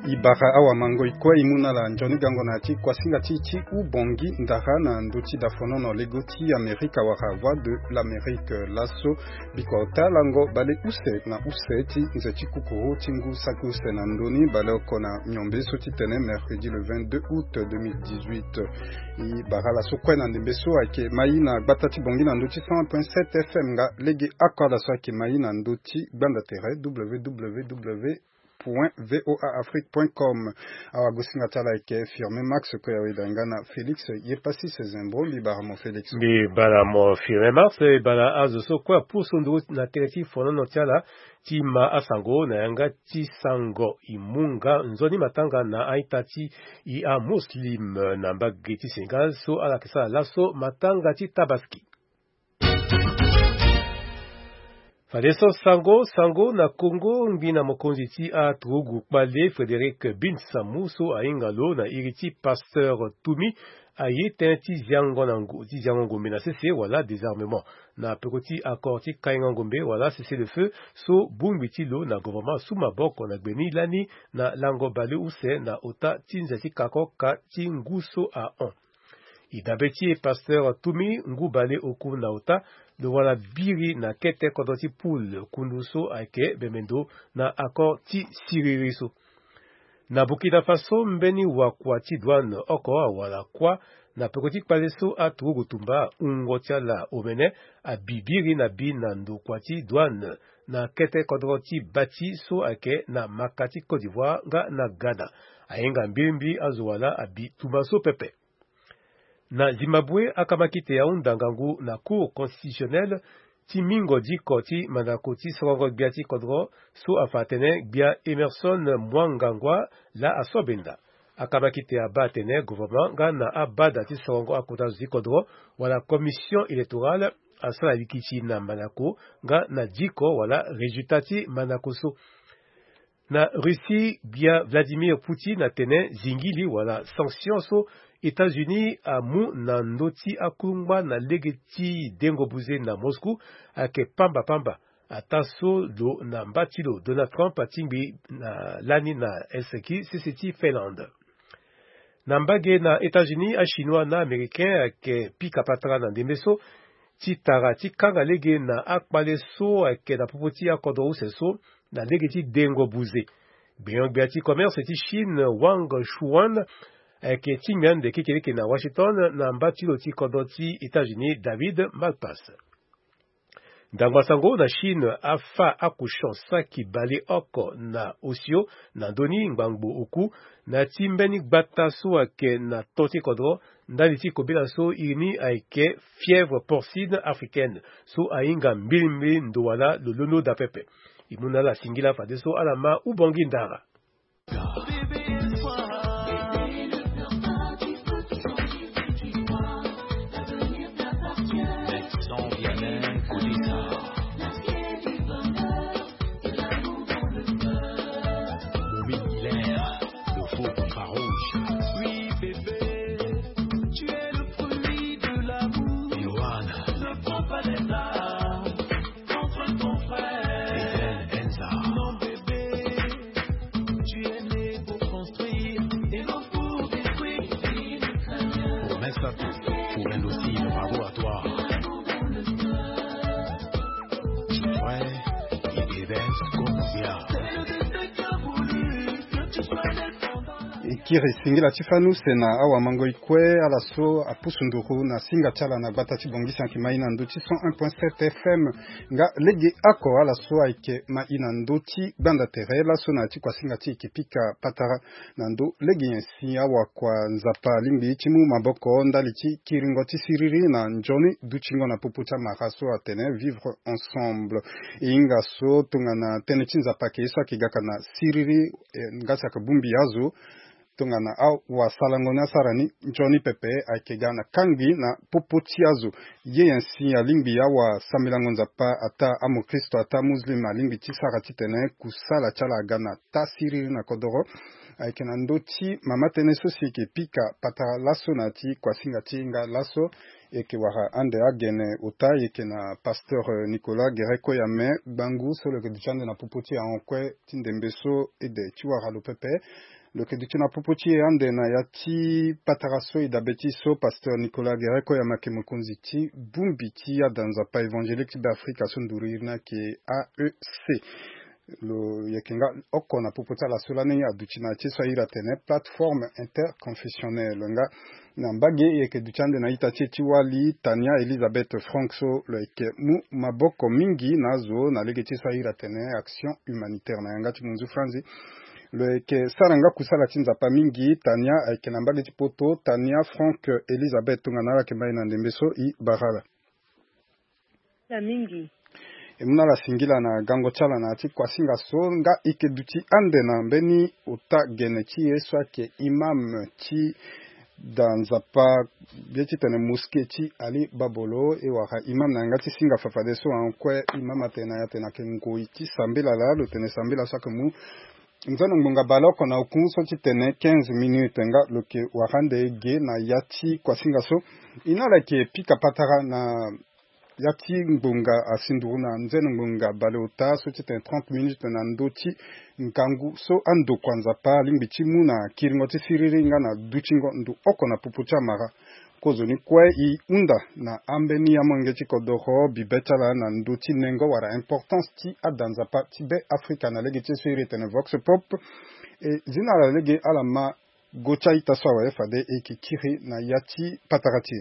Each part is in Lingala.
Ibara awa mango ikwa imuna la njoni gango na ti kwa singa ti ubongi ndara na nduti dafono no legoti Amerika wakawa de l'Amérique lasso biko talango bale use na use ti nze ti kukuru tingu sakuse na ndoni bale okona nyombe so ti tene mercredi le 22 août 2018 Ibara la so kwena ndembeso ake mai na gbata ti bongi na nduti 100.7 FM nga lege akorda so ake mai na nduti gbanda tere www.voaafrique.com awa gosinga tala ike firme Max ko yawe dangana Felix yepasi sezembo libara mo Felix libara mo firme Max bala azo so kwa pusundu na teleti fono no tala ti ma asango na yanga ti sango imunga nzoni matanga na aitati i a muslim na mbageti Senegal so ala kisa laso matanga ti tabaski Fadeso sango na Congo mbina mokonzi ti a Trugu Kpale Frédéric Binsamuso a ingalo na iriti Pasteur Tumi a yeten ti ziangongombe na cessé wala désarmement na pekoti accord ti kaingongombe wala cessé le feu so bungbi ti lo na gouvernement suma boko na gbeni lani na lango bale use na ota ti nzeti kako ka ti nguso a on. Idabeti Pasteur Tumi ngubale oku na ota le wala biri na kete kodoti poule kunduso ake bemendo na accord ti siririso. Na Burkina Faso mbeni wakwa ti douane oko wala kwa na pekoti paleso a Trugu tumba ungotia la omene a bibiri na binando kwa ti douane na kete kodoti bati so ake na makati Côte d'Ivoire nga na Ghana. Ayenga mbimbi azwala abi tumaso pepe. Na Zimbabwe akamakite ya undangangu na cour constitutionnelle ti mingo diko ti manako ti songo bia ti kodro so afatene bia Emerson Mwangangwa la asobenda akamakite ya batene gouvernement nga na abada ti songo akota zi kodro wala commission électorale asala likichi na manako nga na diko wala resultat ti manako so. Na Russie bia Vladimir Poutine atene zingili wala sanction so États-Unis a mu na ndoti akungba na legeti dengo buze na Moscou ake pamba ataso lo na mbatilo Donald Trump atimbi na lani na Helsinki CCT Finland. Na mbage na États-Unis a chinois na américain ake pika patra na ndemeso ti tara ti kanga lege na akpale so ake na popoti akodo useso na legeti dengo buze. Beyond biati commerce ti Chine Wang Shuan ke Timian de Kikeleke na Washington na mbatilo ti kodoti États-Unis David Malpass. Dangwasango na Chine afa akushon saki bale oko na osio na doni ngbangbo oku na timbeni gbata so ake na toti kodro ndali ti kobela so ini aike fièvre porcine africaine so ainga mbilimbi ndowala lolono da pepe. Imuna la singila fadeso alama ubongi ndara. Kiri singila tifanu sena awa mango ikwe alaso apusunduru na singa chala na gbata ti bongi sanki maina nduti 101.7 FM nga lege ako alaso aike maina nduti gbanda tere laso na ti kwa singa ti ikipika patara na ndu lege yensi awa kwa nzapa limbi timu maboko ndali ti kiringo ti siriri na njoni duchingo na puputa maraso atene vivre ensemble inga so tunga na tene ti nzapa ke iso akigaka na siriri ngasi akabumbi yazo tungana au wasalangona sarani njoni pepe akegana kangi na popotiazo ye yansi ya lingbi ya wa samilangonza pa ata amo Kristo ata muslim alimbi ti sarati tene kusala chala gana ta siriri na kodoro aikena ndoti mama teneso sike pika patara laso nati kwa singati nga laso eke wara ande agene uta na pasteur Nicolas Gereko Yame bangu so le keduchande na popoti ankwe tindembeso ede chiwara lopepe le keduchana popoti ande na yati pataraso idabeti so pasteur Nicolas Gereko Yamake mokonziti bumbiti ya danza pa évangélique d'Afrique sundurirna ke AEC lo yekenga oko na popota la solane ya duchina che swaira tene plateforme interconfessionnelle nga na mbage yeke duchande na itache chiwali Tania Elizabeth Frankso lo yeke mu maboko mingi nazo na lege che swaira tene action humanitaire na yanga chimunzu franzi lo yeke saranga kusala chinza pa mingi Tania yeke na mbage chipoto Tania Frank Elizabeth ngana ke maina ndembeso I barala la mingi muna la singila na gango chala na ati kwa singa so nga ike duti ande na mbeni uta gene chi eswa ke imam chi danzapa beti tene muske chi ali babolo e waka imam na ngati singa fafade so ankwe imam atena ya tena kengo iti sambila la lo tene sambila sa kemu nzano ngunga baloko na ukunso chi tene 15 minutes nga lo ke wakande ge na yati kwa singa so inala ke pika patara na yati ngunga asinduna nzeno ngunga balota so tite 30 minutes na ndoti nkangu so ando kwanza pa limbichi muna kiringoti siriri nga na duchingo ndu oko na pupucha mara kozo ni kwe I unda na ambeni ya mongechi kodoro bibetala na ndoti nengo wara importance ti adanza pa tibe Afrika na lege tsiri tene vox pop e zina la lege alama gocha itasawa fade ekikiri na yati patarati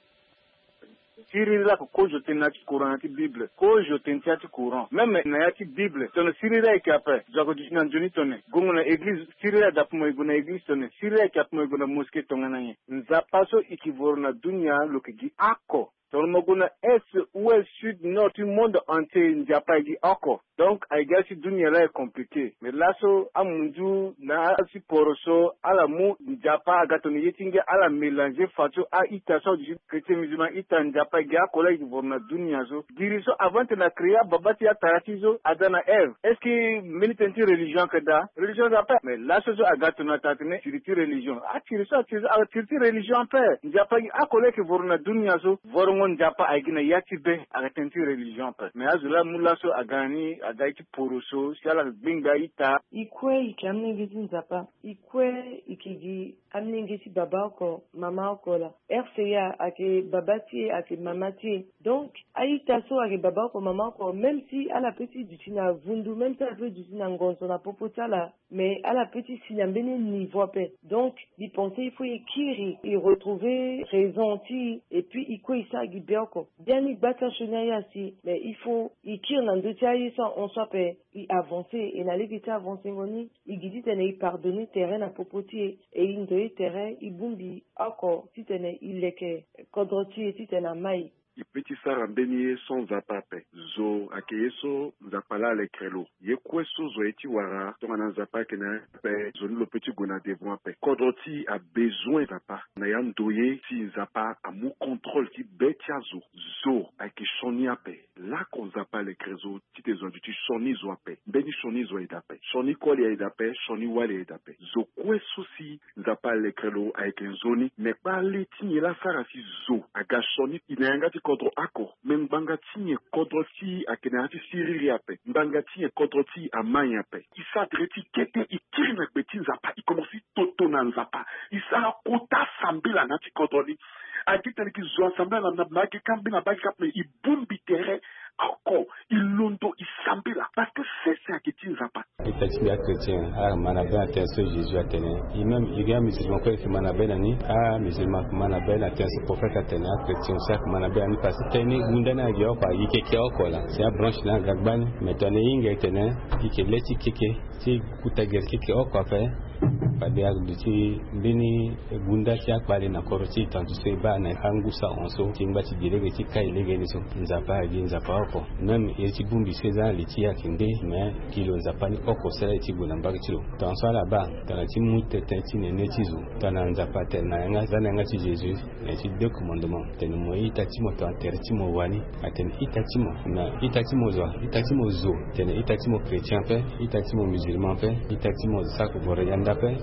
sirira ko jote na ti courant ti bible ko jote ti courant même na ya ti bible tono sirira ki apa jago di na joni tone gongo na église sirira da pumo iguna église tone sirira ki apa iguna mosquée tonga na nza paso ikivoro na dunia lo ke gi ako tono moguna est ouest sud nord du monde entier njapa gi ako donc ay gasi dunia la est compliqué mais là so amunju na si poroso ala mu njapa agatoni yetinge ala mélanger fato a itaso du chrétien musulman ita njapa gi akola ikivoro na dunia so diriso avant na créer babati ya taratizo adana eve est-ce que militante religion que da religion da pas mais là so agatona tatene tiriti religion a tiriso tiriti religion pas njapa gi akola ikivoro na dunia so vorongo njapa agina yatibe agatenti religion pas mais azula mulaso agani adaiti poroso siala binga ita ikwe ikamnengezi nzapa ikwe ikigi amnengezi babako mama okola RCA ake babati ake mamati donc aita so ake babako mama ko même si à la petite du tina vundu même si à la petite du tina ngonso na popotala mais à la petite sinyambene niveau pe donc il pensait il faut écrire et retrouver raison ti et puis ikwe isa gibioko bien il bata chenaya si mais il faut écrire dans deux tiers ça on soit il avancer et n'allait vite avancer ngoni il dit tene il pardonner terrain à popoti et il doit terrain il bumbi encore si tene il leke kodroti si tene mai ipeti sara mbeni son zapape zo akeyeso zapala le krelo ye kweso zo eti wara tonga na zapake na pe zo lo petit gona devant pe kodroti a besoin zapa na yan doye si zapa a mu contrôle ti betia zo ake shoni ape la kon zapa le krezo ti te zo ti shoni zo ape mbeni shoni zo edape shoni koli edape shoni wale edape zo kweso si zapa le krelo ake zoni ne pa leti la sara si zo aga shoni inanga ti kodro ako men mbangati kodroti akenati siriri ape mbangati kodroti amanya ape isa dreti kete ikirina beti nzapa ikomosi toto na nzapa isa kota sambila nati kodroni akitani ki zo sambila na maki kambina baki kapme ibumbi tere ako ilondo isambila parce que c'est ça qui tient zapa itachi ya chrétien a manabena tenso Jésus atene imam iga musulman ko ke manabena ni a musulman manabena tenso prophète atene a chrétien chaque manabena ni parce que ni gundana gyo kwa yike kyo kola c'est a branche na gagbani metane inga atene ike leti keke ti kutager keke o kwa fe pade ya duti bini gunda ti akpale na koroti tantu se ba na hangusa onso timba ti direge ti kai lege ni so nzapa gi nzapa oko même yeti bumbi seza liti ya kinde mais kilo nzapa ni oko sala ti guna mbaki tilo tan sala ba tan ti mute tenti ne netizo tan nzapa ten na nga zana nga ti Jésus na ti deux commandements ten mo ita ti mo tan ter ti mo wani aten ita ti mo na ita ti mo zo ten ita ti mo chrétien pe ita ti mo musulman pe ita ti mo sa ko bore yanda pe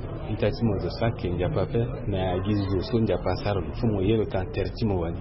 itachimo zo sake njapape na gizo so njapasaro fumo yelo kan tertimo wani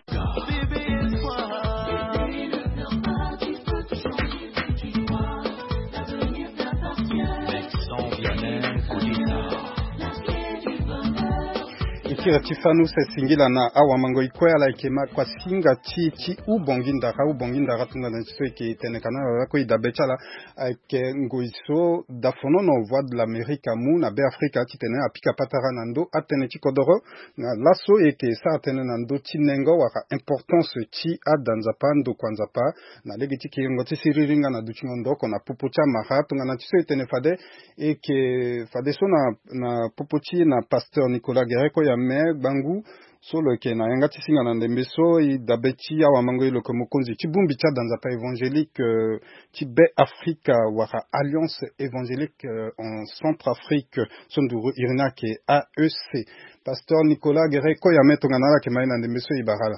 Kira tifanu se singila na awa mango ikwea la ikema kwa singa chi ubongindara tunga na chiso ike tenekana wako idabechala ke ngoiso dafono no voix de l'Amérique amu na be Afrika titene apika patara nando atene chikodoro na laso eke sa atene nando chinengo waka importance chi adanzapa ndo kwanzapa na legiti kiyongo tisiriringa na duchingondo kona pupucha maha tunga na chiso itene fade eke fade so na pupuchi na pasteur Nicolas Guerreko ya bangu solo ke na yanga tisinga na ndembeso i dabeti ya wamango iloko mokonzi chibumbi cha dans pa évangélique tibe Africa waka alliance évangélique en Centrafrique sonduru irina ke AEC pasteur Nicolas Guerreko ya metonga na la ke maina ndembeso ibarala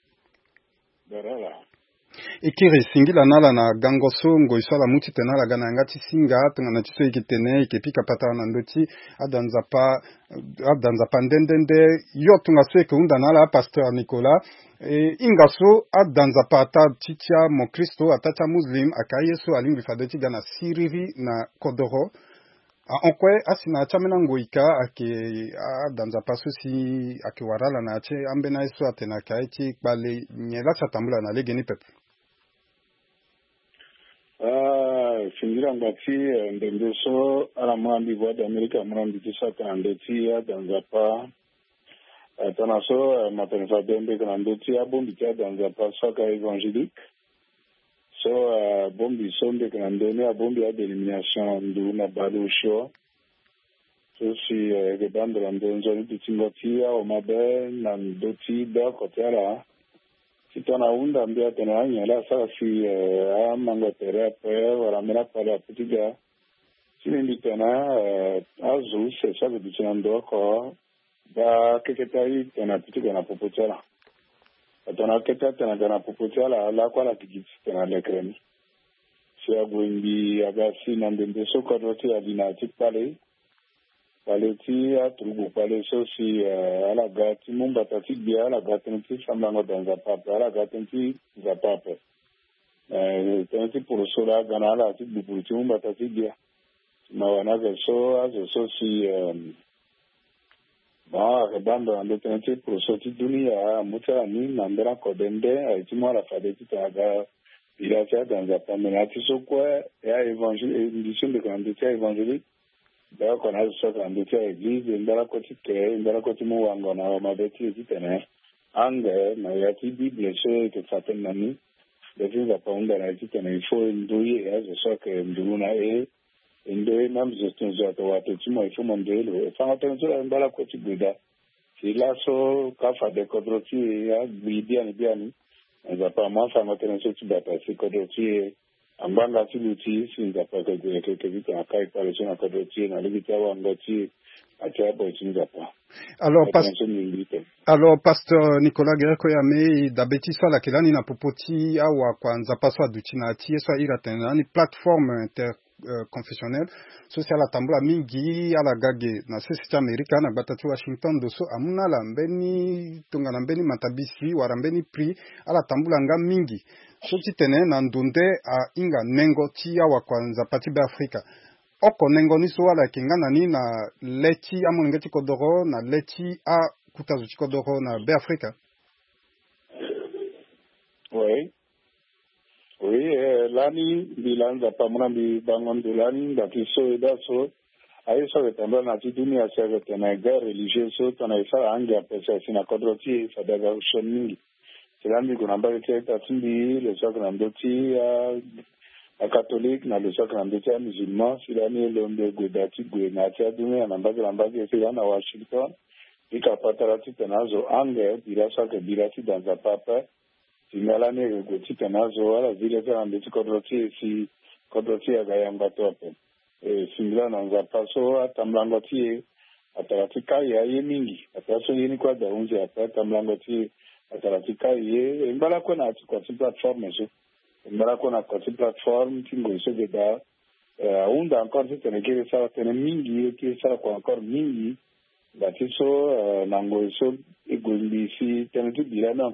ikiri singila nala na gangoso ngoisala muti tenala gana ngati singa tunga na chiso ikitene ikipika pata na ndoti adanza ndendende yo tunga seke unda nala pasteur Nicolas ingaso adanza pata chicha mo Kristo atacha muslim akayeso alingi fadeti gana siriri na kodoro onkwe asina chamena ngoika ake adanza paso si ake warala na ache ambena iso atena kaiti bale nyela chatambula na legeni pepe Fingira ngati ndendeso ala mwambi voix d'Amérique mwambi tisa kandeti ya danzapa tanaso matenfa dembe kandeti ya bombi tia danzapa saka évangélique so bombi sonde kandene ya bombi ya d'élimination ndu na balusho so si ke bandra ndonzo ni tingotia o mabe na ndoti ba kotera tana unda mbia tena nyala sasa si mango terape wala mera pala putiga sindi tena azu se sabe dicendo ko da keketai tena putiga na popotela tana keta tena na popotela la kwa la kijiti tena lekreni si agwindi agasi na ndembeso ko roti adina tipale paleti atrubu pale sosi ala gati mumba tatibia ala gati nti samlango danza papa ala gati nti za papa tenti purusura gana ala tibu purti mumba tatibia na wanaga so azo sosi rebando ando tenti purusoti dunia muta ni nambera kodende aitimo ala fadeti taga ilasia danza pamenati sokwa ya évangile édition de grandité évangélique da ko na so kan de église ndara ko tike ndara ko timu wango na mabeti titene ange na ya ti bible so ke faten nani de vinga pa unda na titene ifo nduye ya so ke nduna ndo nam gestion za to wato timu ifo mondelo fanga tenzo ndara ko tibuda sila so ka fa de kodroti ya bidiani za pa ma fanga tenzo tibata si kodroti ambanga tiluti sinza paka ke vita akai pale sona kodoti na libita wangoti achabo sinza pa alors pasteur Nicolas Guerreko ya me dabeti sala kelani na popoti awa kwanza paswa duchina tie so ira tena ni plateforme inter confessionnel social atambula mingi ala gage na sisi Amerika na batatu Washington doso amuna la mbeni tunga na mbeni matabisi warambeni pri ala tambula nga mingi so titene na ndunde a inga nengo tia wa kwanza pati be Afrika oko nengo ni so ala kingana ni na leti amunengeti kodoro na leti a kutazu chikodoro na be Afrika. Oui, lani bilanza pamuna bi bangon dulani ndakiso edaso aiso betamba na dunia sasa tena guerre religieuse tena isa anga pesa sina kodroti sadaga ushoni silami kuna mbali teta tindi le sokra ndoti a catholique na le sokra ndoti a musulman silami londe godati gwena tia dunia na mbali silana Washington ikapata tena zo anga birasa ke birati danza papa singalane goti tenazo wala vile za ndeti kodroti agayamba tope singilana nza paso atamlangoti ataratika ya yemingi ataso yini kwa daunje atamlangoti ataratika ye mbala kona kwa platform zo mbala kona kwa platform tingo iso geda unda encore si tene kiri sara tene mingi kiri sara kwa encore mingi bati so nango so igolisi tene tu bila na